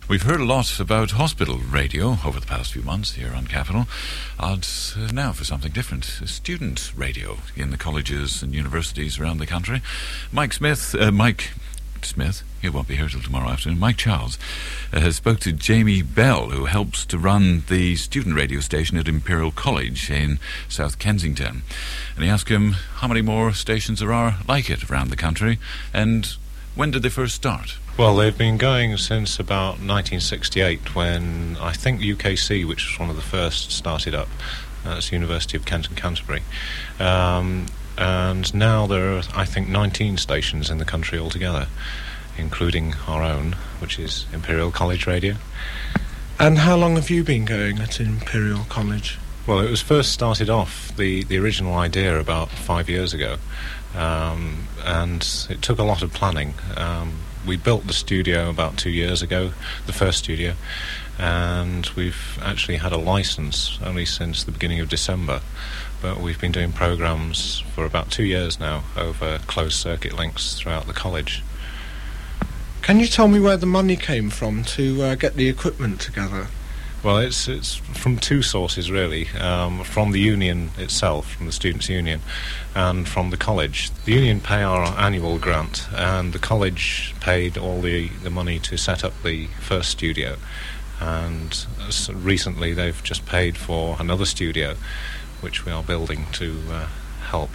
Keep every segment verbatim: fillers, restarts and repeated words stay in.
We've heard a lot about hospital radio over the past few months here on Capital. And uh, now for something different, student radio in the colleges and universities around the country. Mike Smith, uh, Mike Smith, he won't be here till tomorrow afternoon. Mike Charles uh, has spoke to Jamie Bell, who helps to run the student radio station at Imperial College in South Kensington. And he asked him how many more stations there are like it around the country, and when did they first start? Well, they've been going since about nineteen sixty-eight, when I think U K C, which was one of the first, started up. That's the University of Kent and Canterbury. Um, and now there are, I think, nineteen stations in the country altogether, including our own, which is Imperial College Radio. And how long have you been going at Imperial College? Well, it was first started off, the, the original idea, about five years ago. Um, and it took a lot of planning. Um, we built the studio about two years ago, the first studio, and we've actually had a license only since the beginning of December, but we've been doing programs for about two years now over closed circuit links throughout the college. Can you tell me where the money came from to uh, get the equipment together? Well, it's it's from two sources, really. Um, from the union itself, from the Students' Union, and from the college. The union pay our annual grant, and the college paid all the, the money to set up the first studio. And uh, recently they've just paid for another studio, which we are building to uh, help.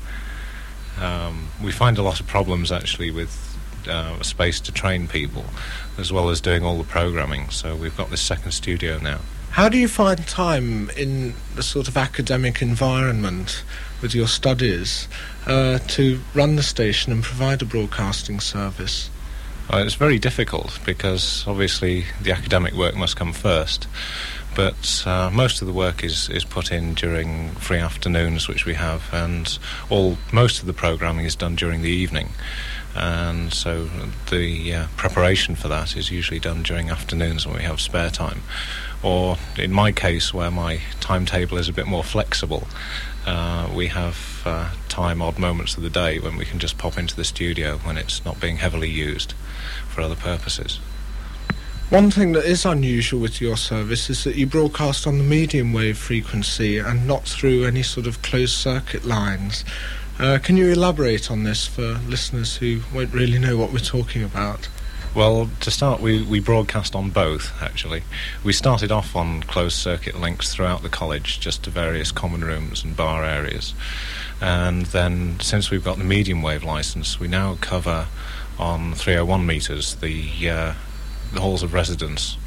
Um, we find a lot of problems, actually, with Uh, space to train people, as well as doing all the programming, so we've got this second studio now. How do you find time in the sort of academic environment with your studies uh, to run the station and provide a broadcasting service? Uh, it's very difficult, because obviously the academic work must come first, but uh, most of the work is, is put in during free afternoons, which we have, and all most of the programming is done during the evening. And so the uh, preparation for that is usually done during afternoons when we have spare time. Or in my case, where my timetable is a bit more flexible, uh, we have uh, time, odd moments of the day when we can just pop into the studio when it's not being heavily used for other purposes. One thing that is unusual with your service is that you broadcast on the medium wave frequency and not through any sort of closed circuit lines. Uh, can you elaborate on this for listeners who won't really know what we're talking about? Well, to start, we, we broadcast on both, actually. We started off on closed-circuit links throughout the college, just to various common rooms and bar areas. And then, since we've got the medium wave licence, we now cover on three oh one metres the, uh, the halls of residence.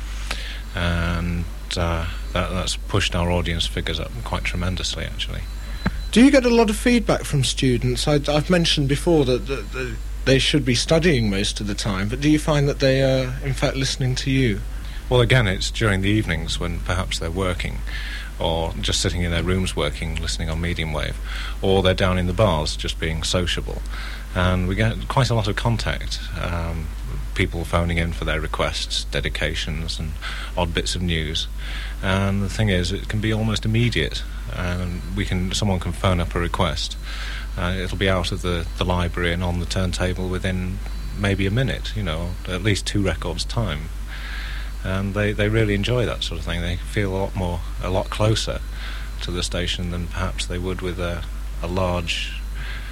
And uh, that, that's pushed our audience figures up quite tremendously, actually. Do you get a lot of feedback from students? I, I've mentioned before that, that, that they should be studying most of the time, but do you find that they are, in fact, listening to you? Well, again, it's during the evenings when perhaps they're working, or just sitting in their rooms working, listening on medium wave, or they're down in the bars just being sociable. And we get quite a lot of contact, um, people phoning in for their requests, dedications, and odd bits of news. And the thing is, it can be almost immediate. And we can, someone can phone up a request. Uh, it'll be out of the, the library and on the turntable within maybe a minute, you know, at least two records' time. And they, they really enjoy that sort of thing. They feel a lot more, a lot closer to the station than perhaps they would with a, a large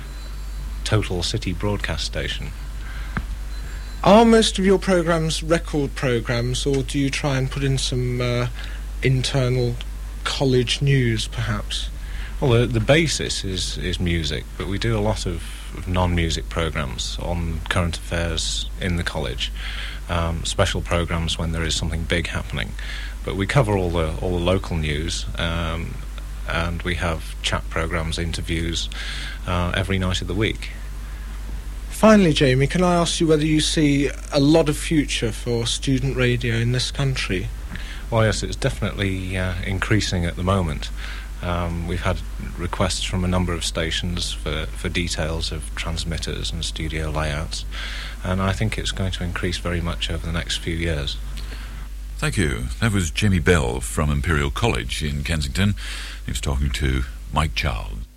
total city broadcast station. Are most of your programmes record programmes, or do you try and put in some uh, internal college news, perhaps? Well, the, the basis is, is music, but we do a lot of, of non-music programmes on current affairs in the college, um, special programmes when there is something big happening. But we cover all the all the local news, um, and we have chat programmes, interviews, uh, every night of the week. Finally, Jamie, can I ask you whether you see a lot of future for student radio in this country? Well, yes, it's definitely uh, increasing at the moment. Um, we've had requests from a number of stations for, for details of transmitters and studio layouts, and I think it's going to increase very much over the next few years. Thank you. That was Jamie Bell from Imperial College in Kensington. He was talking to Mike Charles.